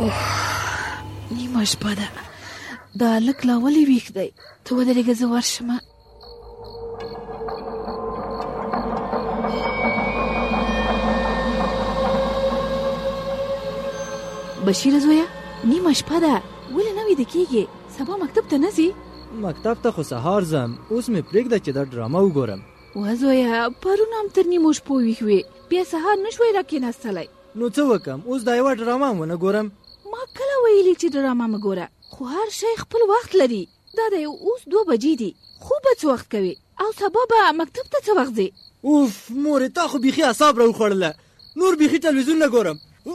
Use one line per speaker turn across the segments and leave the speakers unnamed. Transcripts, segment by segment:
نیمه شپه ده، دا هلک لا ولې ویښ دی؟ ته ودرېږه، زه ورشمه. بشیره زویه، نیمه شپه ده، ولې نه ویده کېږې؟ سبا مکتب ته نه ځې؟
مکتب ته خو سهار ځم، اوس مې پرېږده چې دا ډرامه وګورم.
وه زویه، پرون هم تر نیمو شپو ویښ وې، بیا سهار نه شوی راکېناستلی.
نو څه وکم؟ اوس دا یوه ډرامه هم ونه ګورم.
ما کله ویلي چې ډرامه مه ګوره، خو هر شی خپل وخت لري. دا دی اوس 2 بجې دي، خوب به څه وخت کوې؟ او سبا به مکتب ته څه وخت ځې؟
اوف مورې، تا خو بیخي اعصاب راوخوړله، نور بیخي تلویزیون نه ګورم.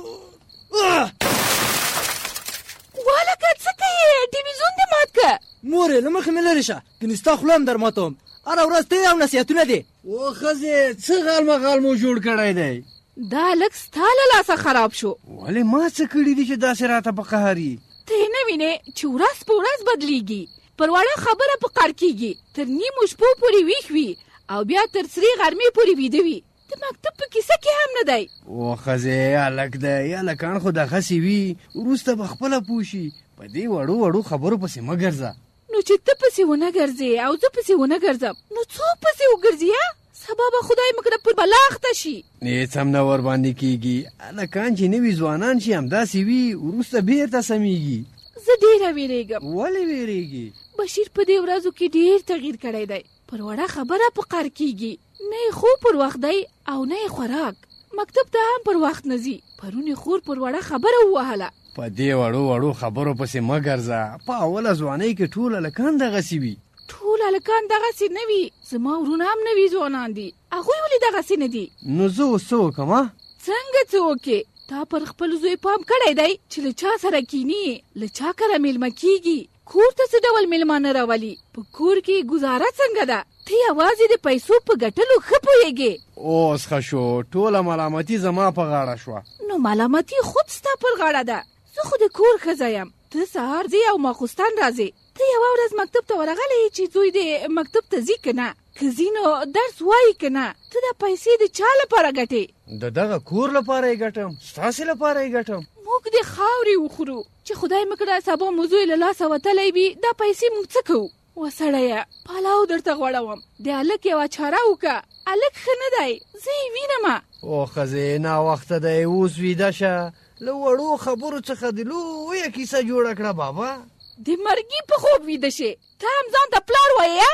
والکه څه کوې؟ ټلویزیون دې مات که.
مورې له مخې مې لرې شه، کنې ستا خوله هم در ماتوم. هره ورځ ته او نصیحتونه دي.
او ښځې څه غالمغال مو جوړ کړی دی؟
دا هلک ستا له لاسه خراب شو.
ولې ما څه کړي دي چې داسې راته په قهري؟
ته یې نه وینې چې ورځ په ورځ بدلیږي، پر وړه خبره په قهر کېږي، تر نیمو شپو پورې ویښ وي او بیا تر سرې غرمې پورې ویده وي. د مکتب په کیسه کې هم نه دی.
او ښځې هلک دی، هلکان خو دغسې وي، وروسته به خپله پوه شي. په دې وړو خبرو پسې مه ګرځه.
نو چې ته پسې ونه ګرځې او زه پسې ونه ګرځم، نو څوک پسې وګرځي؟ سبا به خدای مکړه پر بلا اخته شي.
هېڅ هم نه ورباندې کېږي. هلکان چې نوي ځوانان شي همداسې وي، وروسته بېرته سمیږي.
زه ډېره وېرېږم.
ولې وېرېږي؟
بشیر په دې ورځو کې ډېر تغییر کړی دی. پر وړه خبره په قهر کېږي، نه یې خوب پر وخت دی او نه یې خوراک. مکتب ته هم پر وخت نه ځي. پرون یې خور پر وړه خبره ووهله.
په دې وړو خبرو پسې مه ګرځه. په اوله ځوانۍ کې ټول هلکان دغسې وي.
ټول هلکان دغسې نه وي. زما ورونه هم نوي ځوانان دي، هغوی ولې دغسې نه دي؟
نو زه اوس څه وکړم؟
څنګه څه وکړې؟ تا پر خپل زوی پام کړی دی چې له چا سره کینی، له چا کره میلمه کېږي، کور ته څه ډول میلمانه راولي، په کور کې ګزاره څنګه ده؟ ته یوازې د پیسو په ګټلو ښه پوهېږې.
اوس ښه شو، ټوله ملامتي زما په غاړه شوه.
نو ملامتي خود ستا پر غاړه ده. زه خو د کور ښځه یم، ته سهار ځې او ماخوستن راځې. ته یوه ورځ مکتب ته ورغلی چې زوی دې مکتب ته ځي که نه؟ که ځي نو درس وایي که نه؟ ته دا پیسې د چا لپاره ګټې؟
د دغه کور لپاره یې ګټم، ستاسې لپاره یې ګټم.
موږ د خاورې وخورو چې خدای مکړه سبا مو زوی له لاسه وتلی وي، دا پیسې موږ څه کوو؟ وسړیه پلاو درته غوړوم، د هلک یوه چاره وکړه. هلک ښه نه دی، زه یې وینمه.
او ښځې ناوخته دی، اوس ویده شه. له وړو خبرو څخه د لویه کیسه جوړه کړه بابا.
د مرګي په خوب ویده شې، ته هم ځان ته پلار وایې؟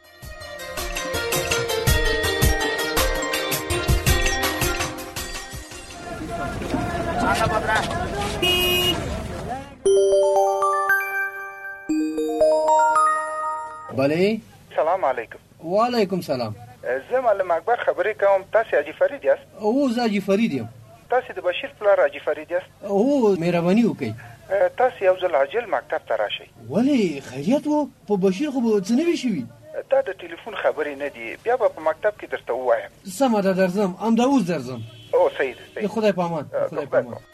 بله.
سلام علیکم.
وعلیکم سلام.
زه معلم اکبر خبرې کوم. تاسې حاجي فرید یاست؟
او زه حاجي فرید یم.
تاسې د بشیر پلار حاجي فرید یاست؟
او مهرباني وکئ.
تاسې یو ځل عاجل مکتب ته راشئ.
ولې خیریت و؟ په بشیر خو به څه نه وي شوي؟
دا د ټلیفون خبرې نه دي، بیا به په مکتب کې درته ووایم.
سمه ده، درځم. همدا اوس درځم.
او صحیح ده.
د خدای په امان. خدای په امان.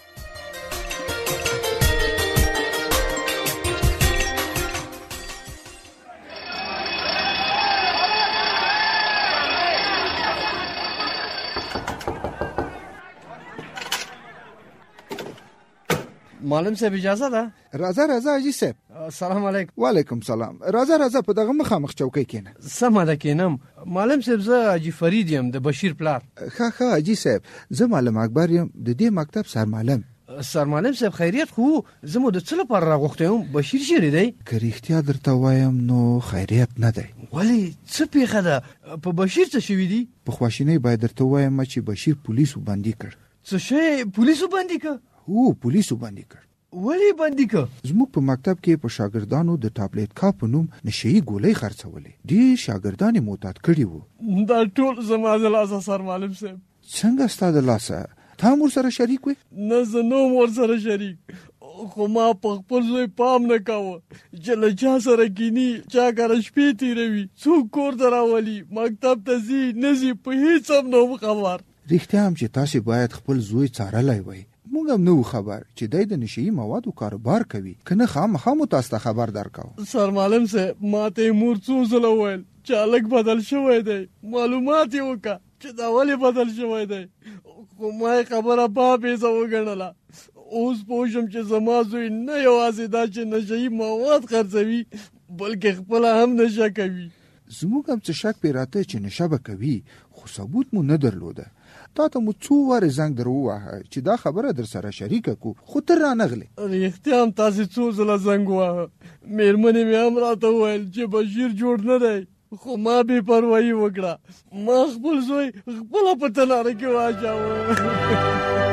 معلم صاحب اجازه ده؟
راځه حاجي صاحب.
سلام علیکم.
وعلیکم سلام. راځه په دغه مخامخ چوکۍ کېنه.
سمه ده کېنم. معلم صاحب زه حاجي فرید یم، د بشیر پلار.
ښه حاجي صاحب، زه معلم اکبر یم، د دې مکتب سرمعلم.
سرمعلم صاحب خیریت خو زه مو د څه لپاره راغوښتی یم؟ بشیر چیرې دی؟
که رښتیا درته وایم نو خیریت نه دی.
ولې څه پیښه ده؟ په بشیر څه شوي دي؟
په خواشینۍ باید درته وایم چې بشیر پولیسو بندي کړ.
څه شی پولیسو بندي کړ؟
هو پولیسو بندي کړ.
ولې بندي کړ؟
زموږ په مکتب کې په شاګردانو د ټابلیټ کا په نوم نشهیي ګولۍ خرڅولې. ډېر شاګردان یې معتاد کړي وو.
دا ټول زما د لاسه سرمعلم صاحب.
څنګه ستا د لاسه؟ تا هم ورسره شریک وې؟
نه، زه نه وم ورسره شریک، خو ما په خپل زوی پام نه کاوه چې له چا سره کیني، چا کره شپې تېروي، څوک کور ته راولي، مکتب ته ځي نه ځي، په هېڅ هم نه وم خبر.
رښتیا هم چې تاسې باید خپل زوی څارلی وی. موږ هم نه وو خبر چې دی د نشهیي موادو کاروبار کوي، که نه خامخا مو تاسو ته خبر درکاو.
سرمعلم صاحب ما ته یې مور څو ځله وویل چې هلک بدل شوی دی، معلومات یې وکړه چې دا ولې بدل شوی دی، خو ما یې خبره بابیزه وګڼله. اوس پوه شم چې زما زوی نه یوازې دا چې نشهیي مواد خرڅوي بلکې خپله هم نشه کوي.
زموږ هم څه شک پې راته چې نشه به کوي، خو ثبوت مو نه درلوده. تا ته مو څو وارې زنګ در وواهه چې دا خبره در سره شریکه کو، خو ته رانغلې.
رښتیا هم تاسې څو ځله زنګ وواهه. مېرمنې مې هم راته وویل چې بشیر جوړ نه دی، خو ما بې پروایي وکړه. ما خپل زوی خپله په تناره کې واچاوه.